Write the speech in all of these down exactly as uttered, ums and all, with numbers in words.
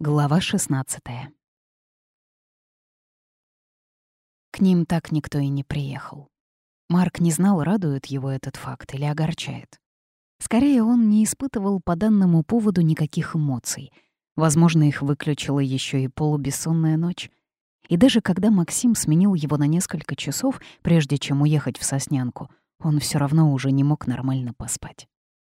Глава шестнадцатая. К ним так никто и не приехал. Марк не знал, радует его этот факт или огорчает. Скорее, он не испытывал по данному поводу никаких эмоций. Возможно, их выключила еще и полубессонная ночь. И даже когда Максим сменил его на несколько часов, прежде чем уехать в Соснянку, он все равно уже не мог нормально поспать.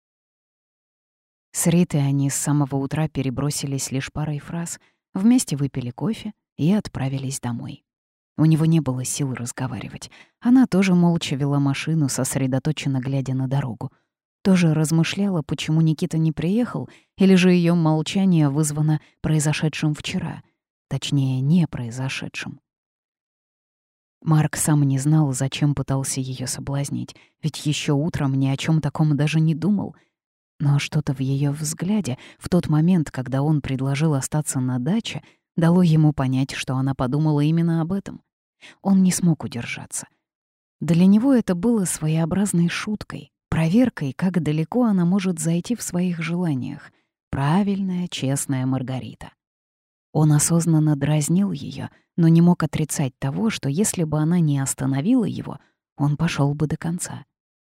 С Ритой они с самого утра перебросились лишь парой фраз, вместе выпили кофе и отправились домой. У него не было сил разговаривать. Она тоже молча вела машину, сосредоточенно глядя на дорогу. Тоже размышляла, почему Никита не приехал, или же ее молчание вызвано произошедшим вчера. Точнее, не произошедшим. Марк сам не знал, зачем пытался ее соблазнить, ведь еще утром ни о чем таком даже не думал. Но что-то в ее взгляде, в тот момент, когда он предложил остаться на даче, дало ему понять, что она подумала именно об этом. Он не смог удержаться. Для него это было своеобразной шуткой, проверкой, как далеко она может зайти в своих желаниях. Правильная, честная Маргарита. Он осознанно дразнил ее, но не мог отрицать того, что если бы она не остановила его, он пошел бы до конца.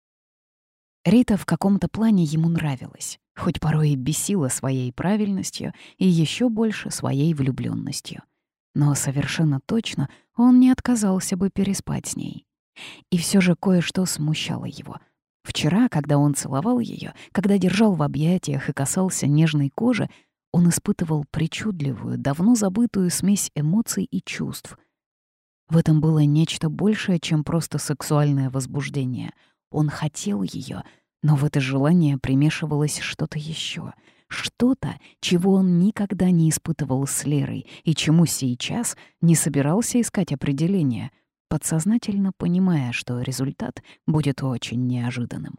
Рита в каком-то плане ему нравилась, хоть порой и бесила своей правильностью и еще больше своей влюбленностью. Но совершенно точно он не отказался бы переспать с ней. И все же кое-что смущало его. Вчера, когда он целовал ее, когда держал в объятиях и касался нежной кожи, он испытывал причудливую, давно забытую смесь эмоций и чувств. В этом было нечто большее, чем просто сексуальное возбуждение. Он хотел ее, но в это желание примешивалось что-то еще, что-то, чего он никогда не испытывал с Лерой и чему сейчас не собирался искать определения, подсознательно понимая, что результат будет очень неожиданным.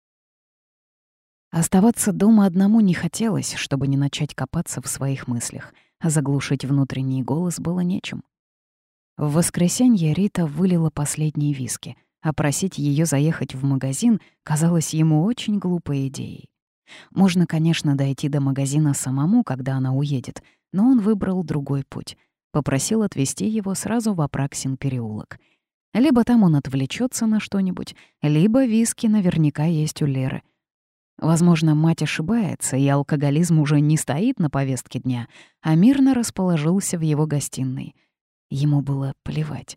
Оставаться дома одному не хотелось, чтобы не начать копаться в своих мыслях, а заглушить внутренний голос было нечем. В воскресенье Рита вылила последние виски, а просить ее заехать в магазин казалось ему очень глупой идеей. Можно, конечно, дойти до магазина самому, когда она уедет, но он выбрал другой путь. Попросил отвезти его сразу в Апраксин переулок. Либо там он отвлечется на что-нибудь, либо виски наверняка есть у Леры. Возможно, мать ошибается, и алкоголизм уже не стоит на повестке дня, а мирно расположился в его гостиной. Ему было плевать.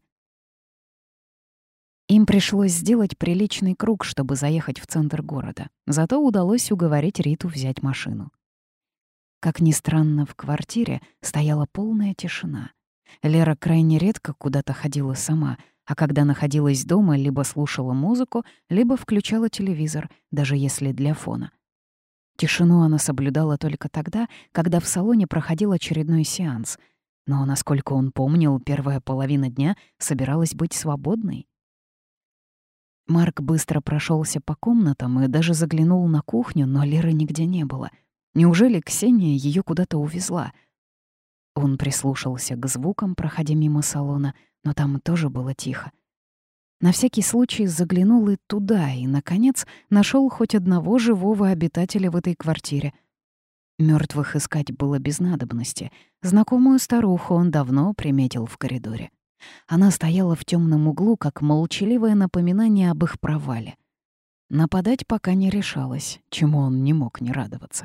Им пришлось сделать приличный круг, чтобы заехать в центр города. Зато удалось уговорить Риту взять машину. Как ни странно, в квартире стояла полная тишина. Лера крайне редко куда-то ходила сама, а когда находилась дома, либо слушала музыку, либо включала телевизор, даже если для фона. Тишину она соблюдала только тогда, когда в салоне проходил очередной сеанс. Но, насколько он помнил, первая половина дня собиралась быть свободной. Марк быстро прошелся по комнатам и даже заглянул на кухню, но Леры нигде не было. Неужели Ксения ее куда-то увезла? Он прислушался к звукам, проходя мимо салона, но там тоже было тихо. На всякий случай заглянул и туда, и, наконец, нашел хоть одного живого обитателя в этой квартире. Мертвых искать было без надобности. Знакомую старуху он давно приметил в коридоре. Она стояла в темном углу, как молчаливое напоминание об их провале. Нападать пока не решалась, чему он не мог не радоваться.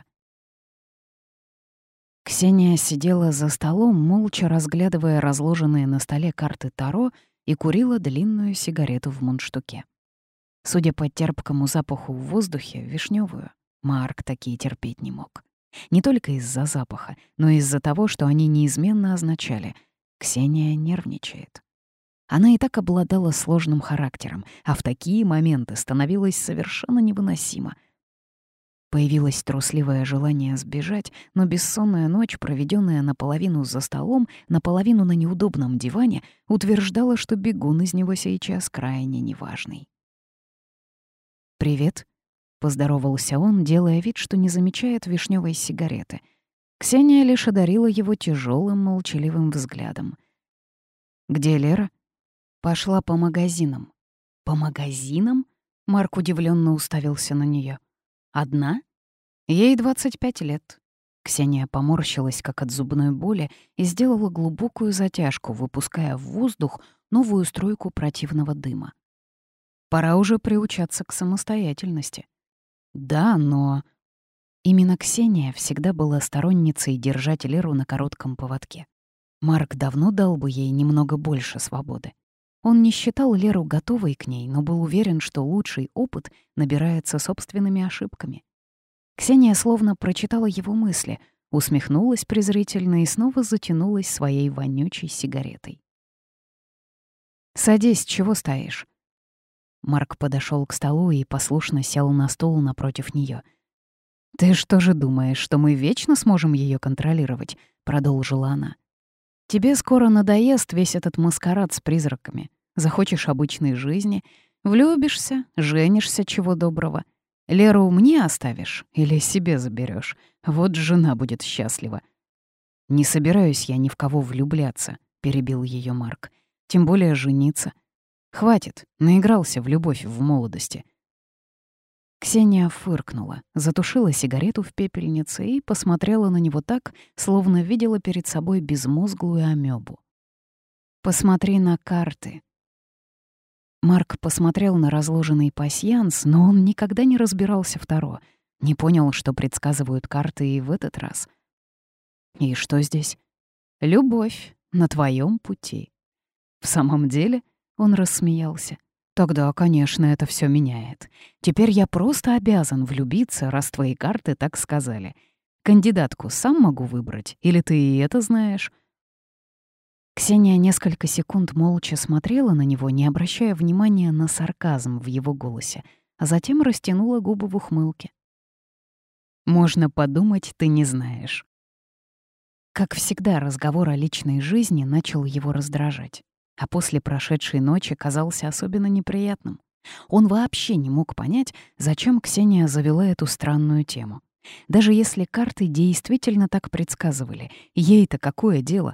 Ксения сидела за столом, молча разглядывая разложенные на столе карты Таро, и курила длинную сигарету в мундштуке. Судя по терпкому запаху в воздухе, вишневую, Марк такие терпеть не мог. Не только из-за запаха, но и из-за того, что они неизменно означали — Ксения нервничает. Она и так обладала сложным характером, а в такие моменты становилась совершенно невыносима. Появилось трусливое желание сбежать, но бессонная ночь, проведенная наполовину за столом, наполовину на неудобном диване, утверждала, что бегун из него сейчас крайне неважный. «Привет», — поздоровался он, делая вид, что не замечает вишневой сигареты. Ксения лишь одарила его тяжелым, молчаливым взглядом. «Где Лера?» «Пошла по магазинам». «По магазинам?» — Марк удивленно уставился на нее. «Одна?» Ей двадцать пять лет. Ксения поморщилась, как от зубной боли, и сделала глубокую затяжку, выпуская в воздух новую струйку противного дыма. Пора уже приучаться к самостоятельности. Да, но... Именно Ксения всегда была сторонницей держать Леру на коротком поводке. Марк давно дал бы ей немного больше свободы. Он не считал Леру готовой к ней, но был уверен, что лучший опыт набирается собственными ошибками. Ксения словно прочитала его мысли, усмехнулась презрительно и снова затянулась своей вонючей сигаретой. «Садись, чего стоишь?» Марк подошел к столу и послушно сел на стул напротив нее. «Ты что же думаешь, что мы вечно сможем ее контролировать?» — продолжила она. «Тебе скоро надоест весь этот маскарад с призраками. Захочешь обычной жизни, влюбишься, женишься чего доброго. Леру мне оставишь или себе заберешь. Вот жена будет счастлива». «Не собираюсь я ни в кого влюбляться», — перебил ее Марк. «Тем более жениться. Хватит, наигрался в любовь в молодости». Ксения фыркнула, затушила сигарету в пепельнице и посмотрела на него так, словно видела перед собой безмозглую амебу. «Посмотри на карты». Марк посмотрел на разложенный пасьянс, но он никогда не разбирался в Таро, не понял, что предсказывают карты и в этот раз. «И что здесь?» «Любовь на твоем пути». «В самом деле?» — он рассмеялся. «Тогда, конечно, это все меняет. Теперь я просто обязан влюбиться, раз твои карты так сказали. Кандидатку сам могу выбрать, или ты и это знаешь?» Ксения несколько секунд молча смотрела на него, не обращая внимания на сарказм в его голосе, а затем растянула губы в ухмылке. «Можно подумать, ты не знаешь». Как всегда, разговор о личной жизни начал его раздражать. А после прошедшей ночи казался особенно неприятным. Он вообще не мог понять, зачем Ксения завела эту странную тему. Даже если карты действительно так предсказывали, ей-то какое дело?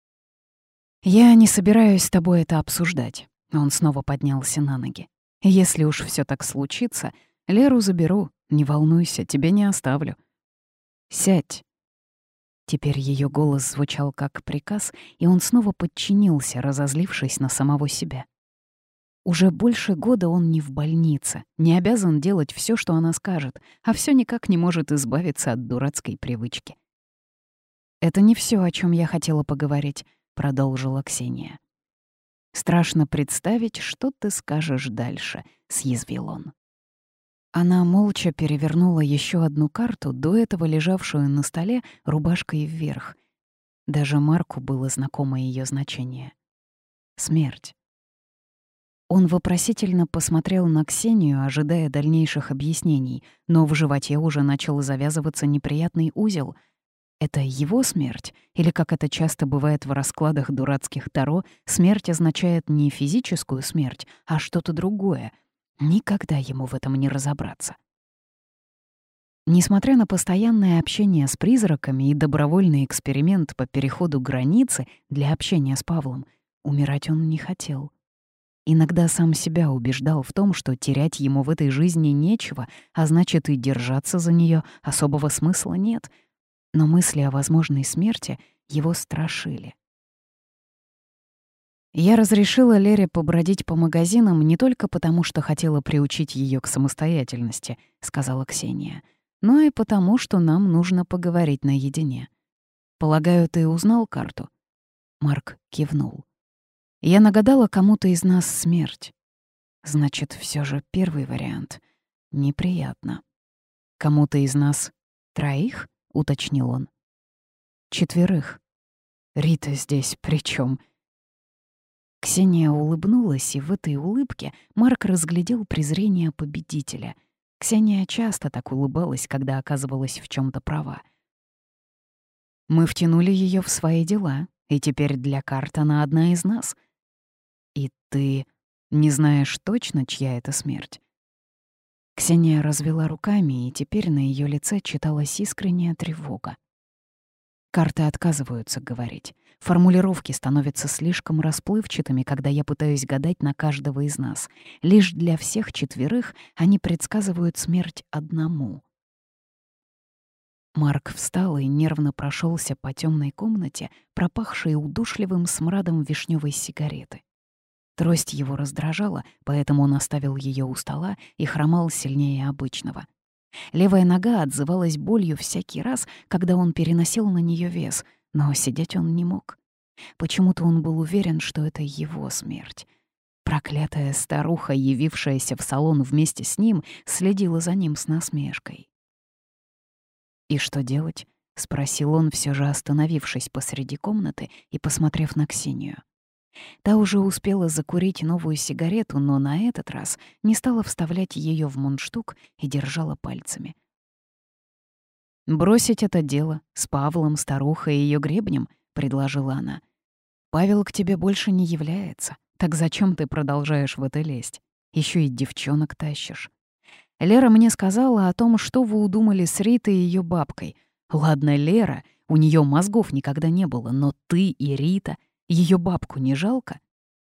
«Я не собираюсь с тобой это обсуждать», — он снова поднялся на ноги. «Если уж все так случится, Леру заберу, не волнуйся, тебе не оставлю. Сядь». Теперь ее голос звучал как приказ, и он снова подчинился, разозлившись на самого себя. Уже больше года он не в больнице, не обязан делать все, что она скажет, а все никак не может избавиться от дурацкой привычки. «Это не все, о чем я хотела поговорить», — продолжила Ксения. «Страшно представить, что ты скажешь дальше», — съязвил он. Она молча перевернула еще одну карту, до этого лежавшую на столе рубашкой вверх. Даже Марку было знакомо ее значение. Смерть. Он вопросительно посмотрел на Ксению, ожидая дальнейших объяснений, но в животе уже начал завязываться неприятный узел. Это его смерть? Или, как это часто бывает в раскладах дурацких Таро, смерть означает не физическую смерть, а что-то другое? Никогда ему в этом не разобраться. Несмотря на постоянное общение с призраками и добровольный эксперимент по переходу границы для общения с Павлом, умирать он не хотел. Иногда сам себя убеждал в том, что терять ему в этой жизни нечего, а значит, и держаться за нее особого смысла нет. Но мысли о возможной смерти его страшили. Я разрешила Лере побродить по магазинам не только потому, что хотела приучить ее к самостоятельности, сказала Ксения, но и потому, что нам нужно поговорить наедине. Полагаю, ты узнал карту? Марк кивнул. Я нагадала кому-то из нас смерть. Значит, все же первый вариант. Неприятно. Кому-то из нас троих? Уточнил он. Четверых. Рита здесь при чем? Ксения улыбнулась, и в этой улыбке Марк разглядел презрение победителя. Ксения часто так улыбалась, когда оказывалась в чем то права. Мы втянули ее в свои дела, и теперь для карт она одна из нас. И ты не знаешь точно, чья это смерть? Ксения развела руками, и теперь на ее лице читалась искренняя тревога. Карты отказываются говорить. Формулировки становятся слишком расплывчатыми, когда я пытаюсь гадать на каждого из нас. Лишь для всех четверых они предсказывают смерть одному. Марк встал и нервно прошелся по темной комнате, пропахшей удушливым смрадом вишневой сигареты. Трость его раздражала, поэтому он оставил ее у стола и хромал сильнее обычного. Левая нога отзывалась болью всякий раз, когда он переносил на нее вес, но сидеть он не мог. Почему-то он был уверен, что это его смерть. Проклятая старуха, явившаяся в салон вместе с ним, следила за ним с насмешкой. «И что делать?» — спросил он, все же остановившись посреди комнаты и посмотрев на Ксению. Та уже успела закурить новую сигарету, но на этот раз не стала вставлять ее в мундштук и держала пальцами. «Бросить это дело с Павлом, старухой и ее гребнем», — предложила она. «Павел к тебе больше не является. Так зачем ты продолжаешь в это лезть? Еще и девчонок тащишь. Лера мне сказала о том, что вы удумали с Ритой и ее бабкой. Ладно, Лера, у нее мозгов никогда не было, но ты и Рита, ее бабку не жалко?»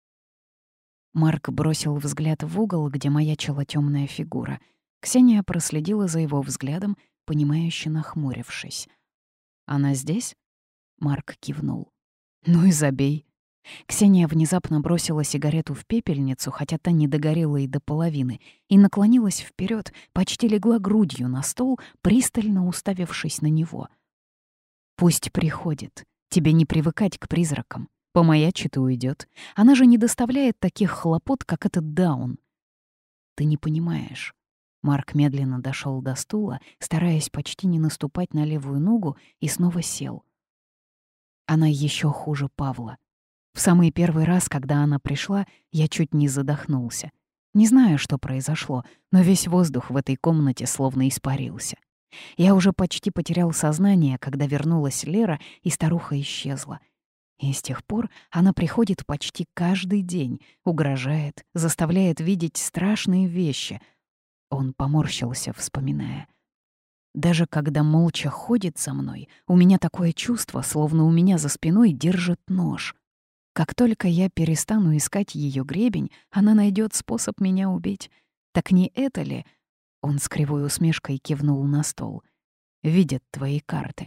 Марк бросил взгляд в угол, где маячила темная фигура. Ксения проследила за его взглядом, понимающе нахмурившись. «Она здесь?» Марк кивнул. «Ну и забей». Ксения внезапно бросила сигарету в пепельницу, хотя та не догорела и до половины, и наклонилась вперед, почти легла грудью на стол, пристально уставившись на него. «Пусть приходит. Тебе не привыкать к призракам. Помаячит и уйдет. Она же не доставляет таких хлопот, как этот Даун». «Ты не понимаешь». Марк медленно дошел до стула, стараясь почти не наступать на левую ногу, и снова сел. Она еще хуже Павла. В самый первый раз, когда она пришла, я чуть не задохнулся. Не знаю, что произошло, но весь воздух в этой комнате словно испарился. Я уже почти потерял сознание, когда вернулась Лера, и старуха исчезла. И с тех пор она приходит почти каждый день, угрожает, заставляет видеть страшные вещи. Он поморщился, вспоминая. Даже когда молча ходит за мной, у меня такое чувство, словно у меня за спиной держит нож. Как только я перестану искать ее гребень, она найдет способ меня убить. Так не это ли? Он с кривой усмешкой кивнул на стол. Видят твои карты.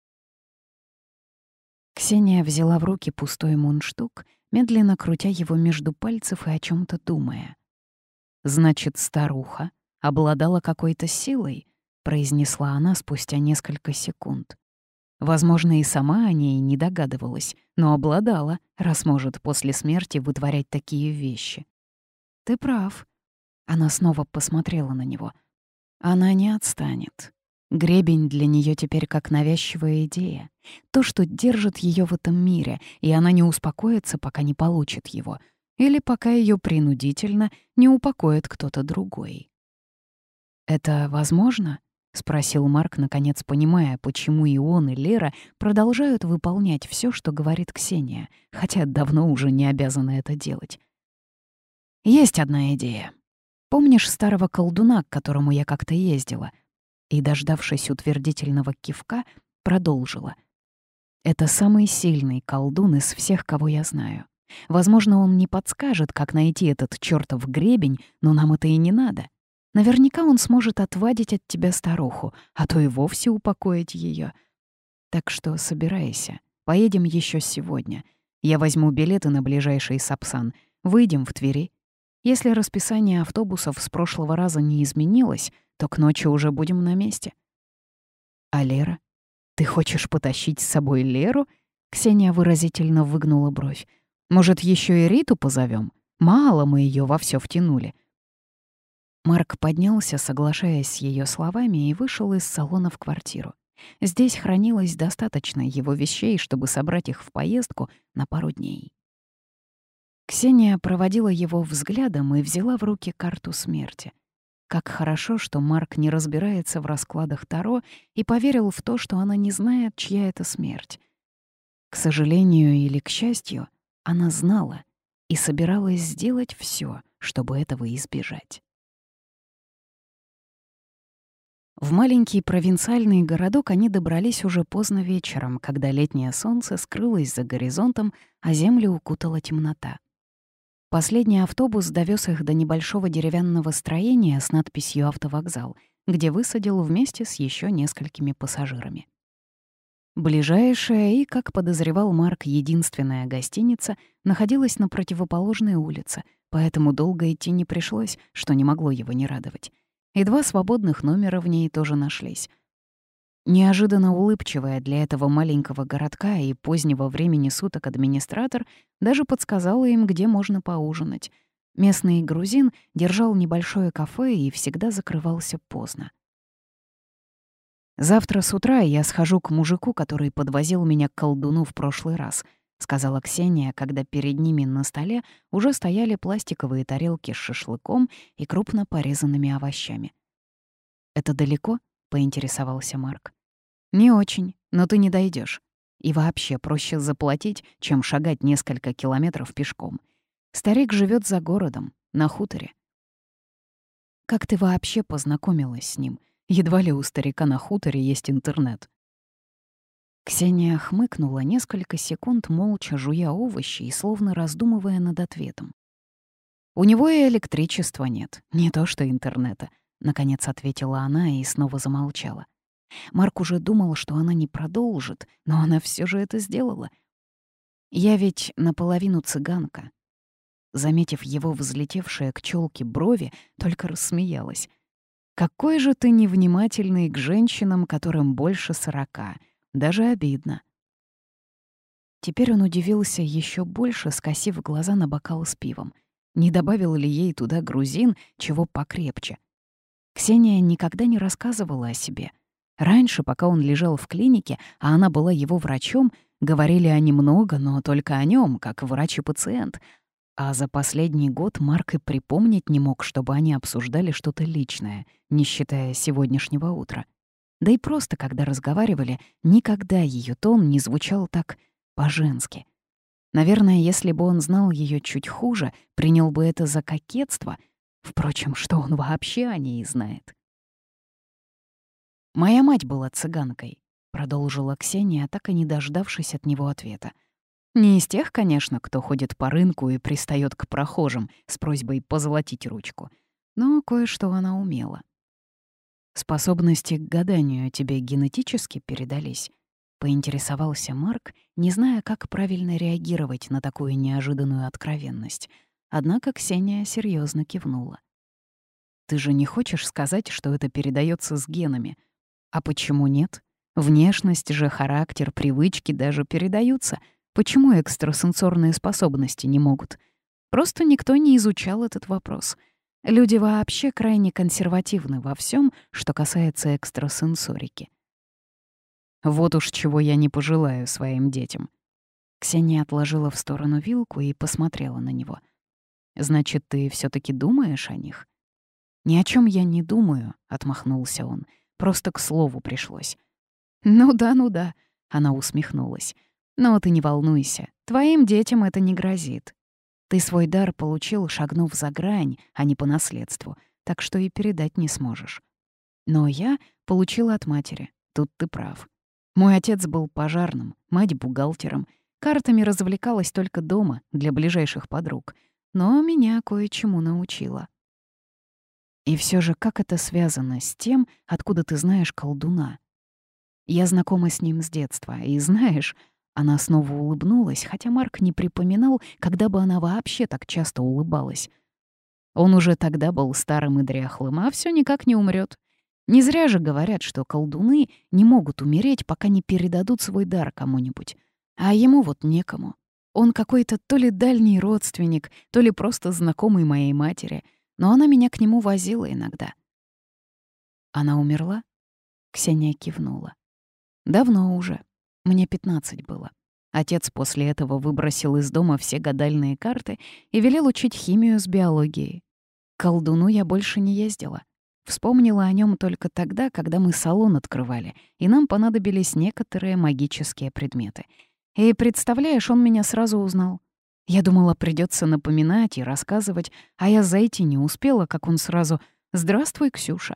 Ксения взяла в руки пустой мундштук, медленно крутя его между пальцев и о чем то думая. «Значит, старуха обладала какой-то силой», — произнесла она спустя несколько секунд. Возможно, и сама о ней не догадывалась, но обладала, раз может после смерти вытворять такие вещи. «Ты прав». Она снова посмотрела на него. Она не отстанет. Гребень для нее теперь как навязчивая идея. То, что держит ее в этом мире, и она не успокоится, пока не получит его. Или пока ее принудительно не упокоит кто-то другой. «Это возможно?» — спросил Марк, наконец понимая, почему и он, и Лера продолжают выполнять все, что говорит Ксения, хотя давно уже не обязаны это делать. «Есть одна идея. Помнишь старого колдуна, к которому я как-то ездила?» И, дождавшись утвердительного кивка, продолжила. «Это самый сильный колдун из всех, кого я знаю. Возможно, он не подскажет, как найти этот чёртов гребень, но нам это и не надо. Наверняка он сможет отвадить от тебя старуху, а то и вовсе упокоить ее. Так что собирайся, поедем еще сегодня. Я возьму билеты на ближайший Сапсан. Выйдем в Твери. Если расписание автобусов с прошлого раза не изменилось, то к ночи уже будем на месте». «А Лера? Ты хочешь потащить с собой Леру?» Ксения выразительно выгнула бровь. «Может, еще и Риту позовем? Мало мы ее во все втянули». Марк поднялся, соглашаясь с ее словами, и вышел из салона в квартиру. Здесь хранилось достаточно его вещей, чтобы собрать их в поездку на пару дней. Ксения проводила его взглядом и взяла в руки карту смерти. Как хорошо, что Марк не разбирается в раскладах Таро и поверил в то, что она не знает, чья это смерть. К сожалению или к счастью, она знала и собиралась сделать все, чтобы этого избежать. В маленький провинциальный городок они добрались уже поздно вечером, когда летнее солнце скрылось за горизонтом, а землю укутала темнота. Последний автобус довез их до небольшого деревянного строения с надписью «Автовокзал», где высадил вместе с еще несколькими пассажирами. Ближайшая и, как подозревал Марк, единственная гостиница находилась на противоположной улице, поэтому долго идти не пришлось, что не могло его не радовать. И два свободных номера в ней тоже нашлись. Неожиданно улыбчивая для этого маленького городка и позднего времени суток администратор даже подсказала им, где можно поужинать. Местный грузин держал небольшое кафе и всегда закрывался поздно. «Завтра с утра я схожу к мужику, который подвозил меня к колдуну в прошлый раз», — сказала Ксения, когда перед ними на столе уже стояли пластиковые тарелки с шашлыком и крупно порезанными овощами. «Это далеко?» — поинтересовался Марк. «Не очень, но ты не дойдешь. И вообще проще заплатить, чем шагать несколько километров пешком. Старик живет за городом, на хуторе». «Как ты вообще познакомилась с ним? Едва ли у старика на хуторе есть интернет». Ксения хмыкнула несколько секунд, молча жуя овощи и словно раздумывая над ответом. «У него и электричества нет, не то что интернета», — наконец ответила она и снова замолчала. Марк уже думал, что она не продолжит, но она все же это сделала. «Я ведь наполовину цыганка». Заметив его взлетевшие к челке брови, только рассмеялась. «Какой же ты невнимательный к женщинам, которым больше сорока. Даже обидно». Теперь он удивился еще больше, скосив глаза на бокал с пивом. Не добавил ли ей туда грузин, чего покрепче? Ксения никогда не рассказывала о себе. Раньше, пока он лежал в клинике, а она была его врачом, говорили они много, но только о нем, как врач и пациент. А за последний год Марк и припомнить не мог, чтобы они обсуждали что-то личное, не считая сегодняшнего утра. Да и просто, когда разговаривали, никогда ее тон не звучал так по-женски. Наверное, если бы он знал ее чуть хуже, принял бы это за кокетство. Впрочем, что он вообще о ней знает? «Моя мать была цыганкой», — продолжила Ксения, так и не дождавшись от него ответа. «Не из тех, конечно, кто ходит по рынку и пристает к прохожим с просьбой позолотить ручку, но кое-что она умела». «Способности к гаданию тебе генетически передались?» — поинтересовался Марк, не зная, как правильно реагировать на такую неожиданную откровенность. Однако Ксения серьезно кивнула. «Ты же не хочешь сказать, что это передается с генами? А почему нет? Внешность же, характер, привычки даже передаются. Почему экстрасенсорные способности не могут? Просто никто не изучал этот вопрос. Люди вообще крайне консервативны во всем, что касается экстрасенсорики. Вот уж чего я не пожелаю своим детям». Ксения отложила в сторону вилку и посмотрела на него. «Значит, ты все таки думаешь о них?» «Ни о чем я не думаю», — отмахнулся он. «Просто к слову пришлось». «Ну да, ну да», — она усмехнулась. «Но ты не волнуйся, твоим детям это не грозит. Ты свой дар получил, шагнув за грань, а не по наследству, так что и передать не сможешь. Но я получила от матери, тут ты прав. Мой отец был пожарным, мать — бухгалтером, картами развлекалась только дома для ближайших подруг, но меня кое-чему научила». «И все же как это связано с тем, откуда ты знаешь колдуна?» «Я знакома с ним с детства, и знаешь...» Она снова улыбнулась, хотя Марк не припоминал, когда бы она вообще так часто улыбалась. Он уже тогда был старым и дряхлым, а все никак не умрет. Не зря же говорят, что колдуны не могут умереть, пока не передадут свой дар кому-нибудь. А ему вот некому. Он какой-то то ли дальний родственник, то ли просто знакомый моей матери, но она меня к нему возила иногда. «Она умерла?» Ксения кивнула. «Давно уже. Мне пятнадцать было. Отец после этого выбросил из дома все гадальные карты и велел учить химию с биологией. К колдуну я больше не ездила. Вспомнила о нем только тогда, когда мы салон открывали, и нам понадобились некоторые магические предметы. И, представляешь, он меня сразу узнал. Я думала, придется напоминать и рассказывать, а я зайти не успела, как он сразу «Здравствуй, Ксюша».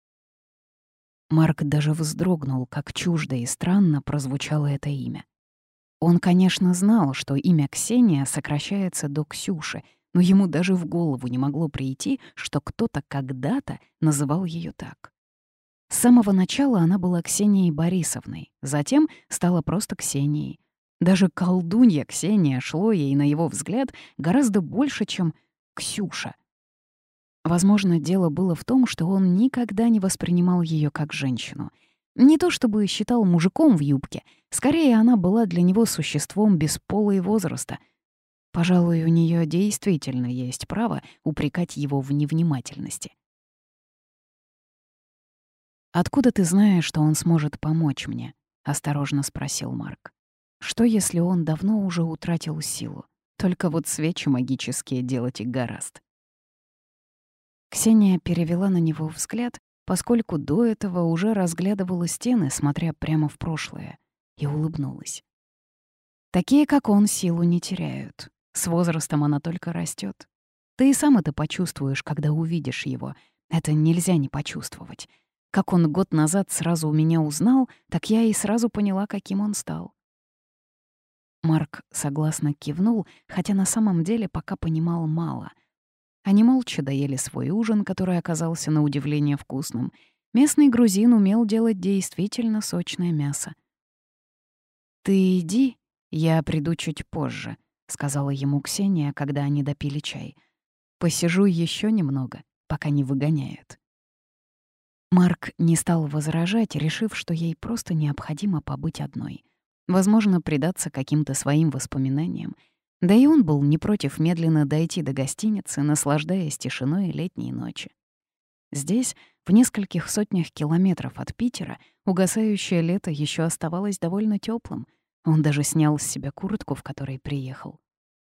Марк даже вздрогнул, как чуждо и странно прозвучало это имя. Он, конечно, знал, что имя Ксения сокращается до Ксюши, но ему даже в голову не могло прийти, что кто-то когда-то называл ее так. С самого начала она была Ксенией Борисовной, затем стала просто Ксенией. Даже колдунья Ксения шло ей, на его взгляд, гораздо больше, чем Ксюша. Возможно, дело было в том, что он никогда не воспринимал ее как женщину. Не то чтобы считал мужиком в юбке, скорее она была для него существом без пола и возраста. Пожалуй, у нее действительно есть право упрекать его в невнимательности. «Откуда ты знаешь, что он сможет помочь мне?» — осторожно спросил Марк. «Что, если он давно уже утратил силу? Только вот свечи магические делать и гораст». Ксения перевела на него взгляд, поскольку до этого уже разглядывала стены, смотря прямо в прошлое, и улыбнулась. «Такие, как он, силу не теряют. С возрастом она только растет. Ты и сам это почувствуешь, когда увидишь его. Это нельзя не почувствовать. Как он год назад сразу у меня узнал, так я и сразу поняла, каким он стал». Марк согласно кивнул, хотя на самом деле пока понимал мало. Они молча доели свой ужин, который оказался на удивление вкусным. Местный грузин умел делать действительно сочное мясо. «Ты иди, я приду чуть позже», — сказала ему Ксения, когда они допили чай. «Посижу еще немного, пока не выгоняют». Марк не стал возражать, решив, что ей просто необходимо побыть одной. Возможно, предаться каким-то своим воспоминаниям. Да и он был не против медленно дойти до гостиницы, наслаждаясь тишиной летней ночи. Здесь, в нескольких сотнях километров от Питера, угасающее лето еще оставалось довольно теплым. Он даже снял с себя куртку, в которой приехал.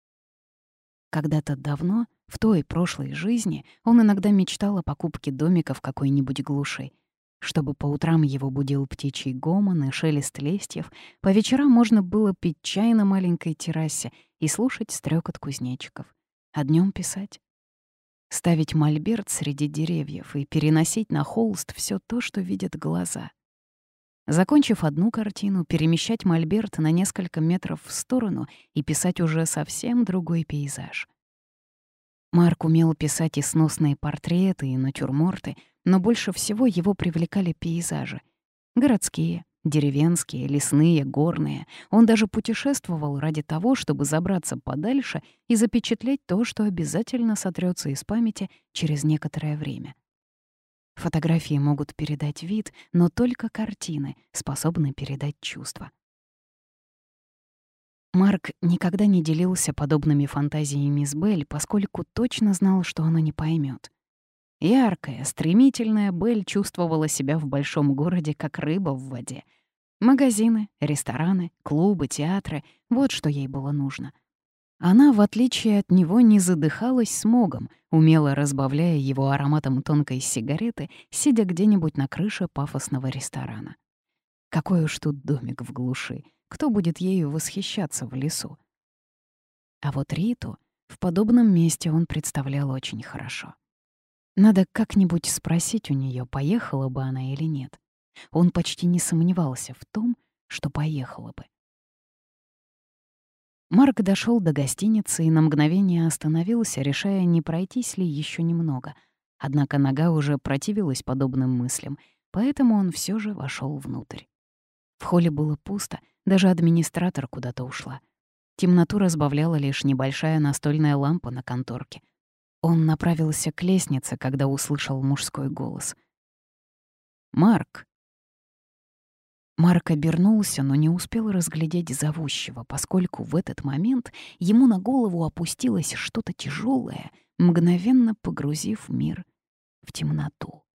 Когда-то давно, в той прошлой жизни, он иногда мечтал о покупке домика в какой-нибудь глуши. Чтобы по утрам его будил птичий гомон и шелест листьев, по вечерам можно было пить чай на маленькой террасе и слушать стрекот кузнечиков, а днем писать. Ставить мольберт среди деревьев и переносить на холст все то, что видят глаза. Закончив одну картину, перемещать мольберт на несколько метров в сторону и писать уже совсем другой пейзаж. Марк умел писать и сносные портреты, и натюрморты, но больше всего его привлекали пейзажи. Городские, деревенские, лесные, горные. Он даже путешествовал ради того, чтобы забраться подальше и запечатлеть то, что обязательно сотрется из памяти через некоторое время. Фотографии могут передать вид, но только картины способны передать чувства. Марк никогда не делился подобными фантазиями с Белль, поскольку точно знал, что она не поймет. Яркая, стремительная Белль чувствовала себя в большом городе, как рыба в воде. Магазины, рестораны, клубы, театры — вот что ей было нужно. Она, в отличие от него, не задыхалась смогом, умело разбавляя его ароматом тонкой сигареты, сидя где-нибудь на крыше пафосного ресторана. Какой уж тут домик в глуши, кто будет ею восхищаться в лесу? А вот Риту в подобном месте он представлял очень хорошо. Надо как-нибудь спросить у нее, поехала бы она или нет. Он почти не сомневался в том, что поехала бы. Марк дошел до гостиницы и на мгновение остановился, решая, не пройтись ли еще немного. Однако нога уже противилась подобным мыслям, поэтому он все же вошел внутрь. В холле было пусто, даже администратор куда-то ушла. Темноту разбавляла лишь небольшая настольная лампа на конторке. Он направился к лестнице, когда услышал мужской голос. «Марк!» Марк обернулся, но не успел разглядеть зовущего, поскольку в этот момент ему на голову опустилось что-то тяжелое, мгновенно погрузив мир в темноту.